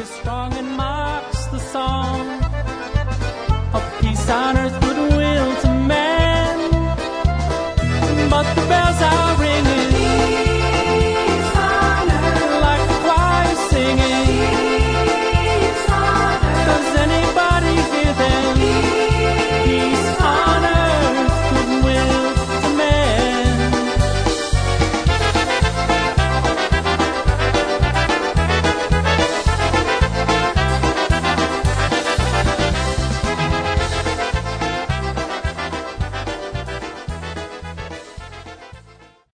is strong and marks the song of peace on earth, goodwill to men. But the